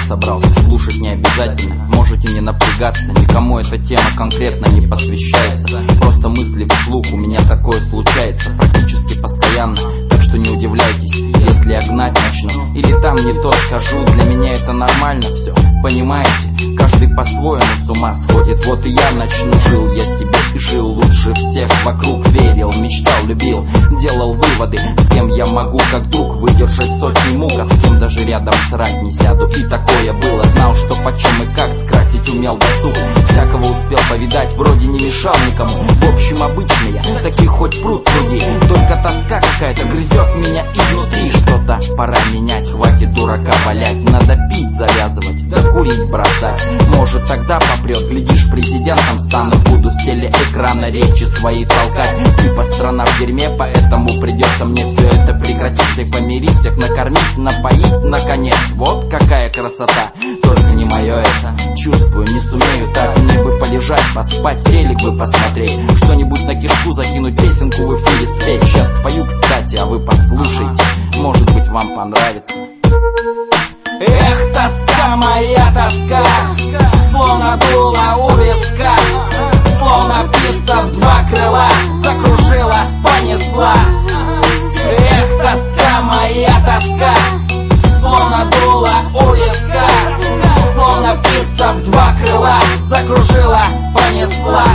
собрался, слушать не обязательно. Можете не напрягаться, никому эта тема конкретно не посвящается. Просто мысли вслух, у меня такое случается практически постоянно. Так что не удивляйтесь, если я гнать начну или там не то скажу. Для меня это нормально все, понимаете? Каждый по-своему с ума сходит, вот и я начну. Жил я себе и жил лучше всех вокруг. Верил, мечтал, любил, делал выводы, с кем я могу как друг выдержать сотни мук, а с кем даже рядом срать не сяду. И такое было, знал, что почем и как скрасить умел досуг. Всякого успел повидать, вроде не мешал никому. В общем, обычный я, таких хоть пруд пруди. Только тоска какая-то грызет меня изнутри. Что-то пора менять, хватит дурака валять. Надо пить завязывать, да курить бросать. Может тогда попрет, глядишь, президентом стану. Буду с телеэкрана речи свои толкать. Типа страна в дерьме, поэтому придется мне все это прекратить. И помирить, всех накормить, напоить, наконец. Вот какая красота, только не мое это. Чувствую, не сумею так. Мне бы полежать, поспать, телек бы посмотреть, что-нибудь на кишку закинуть, песенку в эфире спеть. Сейчас спою, кстати, а вы послушайте, может быть вам понравится. Эх, тоска, моя тоска, словно дуло у виска, словно птица в два крыла, закружила, понесла. Эх, тоска, моя тоска, словно дуло у виска, словно птица в два крыла, закружила, понесла.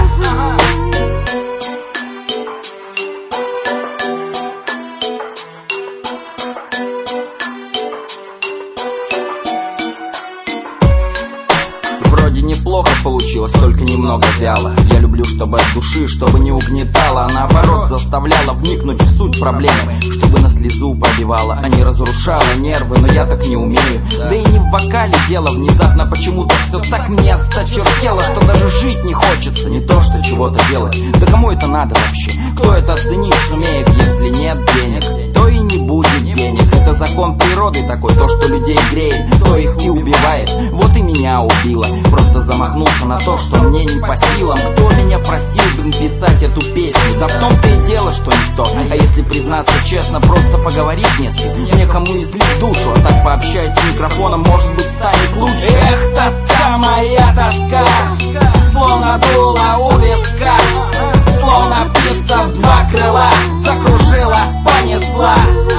Вроде неплохо получилось, только немного вяло. Я люблю, чтобы от души, чтобы не угнетало, а наоборот заставляла вникнуть в суть проблемы, чтобы на слезу пробивала, а не разрушала нервы. Но я так не умею, да и не в вокале дело. Внезапно почему-то все так мне осточертело, что даже жить не хочется, не то что чего-то делать. Да кому это надо вообще? Кто это оценить сумеет, если нет денег? То и не будет денег. Это закон природы такой, то, что людей греет, то их и убивает. Вот и меня убило. Просто замахнулся на то, что мне не по силам. Кто меня просил, писать эту песню? Да в том-то и дело, что никто. А если признаться честно, просто поговорить не с кем, некому излить душу. А так пообщаясь с микрофоном, может быть, станет лучше. Эх, тоска, моя тоска, словно дуло у виска, словно птица в два крыла, закружила, понесла.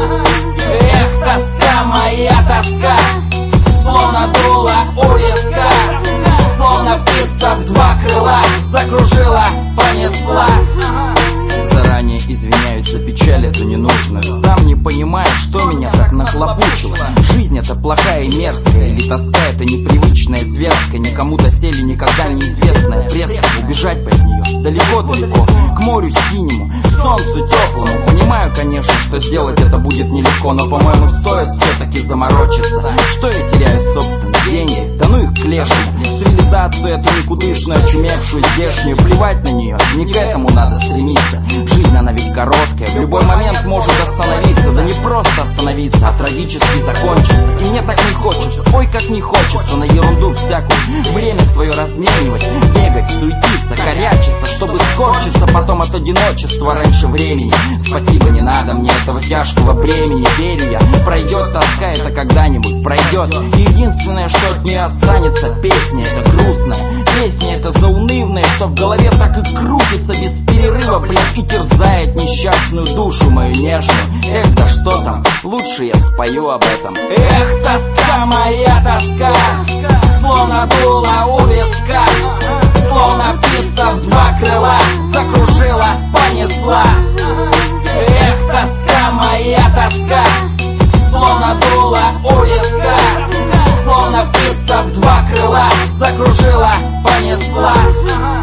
Эх, тоска, моя тоска, словно дуло у виска, словно птица в два крыла, закружила, понесла. Заранее извиняюсь за печаль эту ненужную. Сам не понимаю, что меня так нахлобучило. Жизнь это плохая и мерзкая, или тоска это непривычная, зверская, никому доселе никогда неизвестная пресса. Убежать бы от нее далеко-далеко, к морю синему, к солнцу теплому. Понимаю, конечно, что сделать это будет нелегко, но, по-моему, стоит все-таки заморочиться. Что я теряю, собственно, деньги? Да ну их к лешему. Цивилизацию эту никудышную, очумевшую, здешнюю, плевать на нее, не к этому надо стремиться. Жизнь, она ведь короткая, в любой момент может остановиться. Да не просто остановиться, а трагически закончиться. И мне так не хочется, ой, как не хочется на ерунду всякую время свое разменивать, бегать, суетиться, корячиться, чтобы скорчиться потом от одиночества раньше времени. Спасибо, не надо мне этого тяжкого бремени. Верю я, пройдет тоска, это когда-нибудь пройдет. И единственное, что от нее останется, песня это грустная, песня это заунывная, что в голове так и крутится без перерыва, блин, и терзает несчастную душу мою нежную. Эх, да что там, лучше я спою об этом. Эх, тоска, моя тоска, словно дуло у виска, словно птица в два крыла, закружила, понесла. Эх, тоска, моя тоска, словно дуло у виска, словно птица в два крыла, закружила, понесла.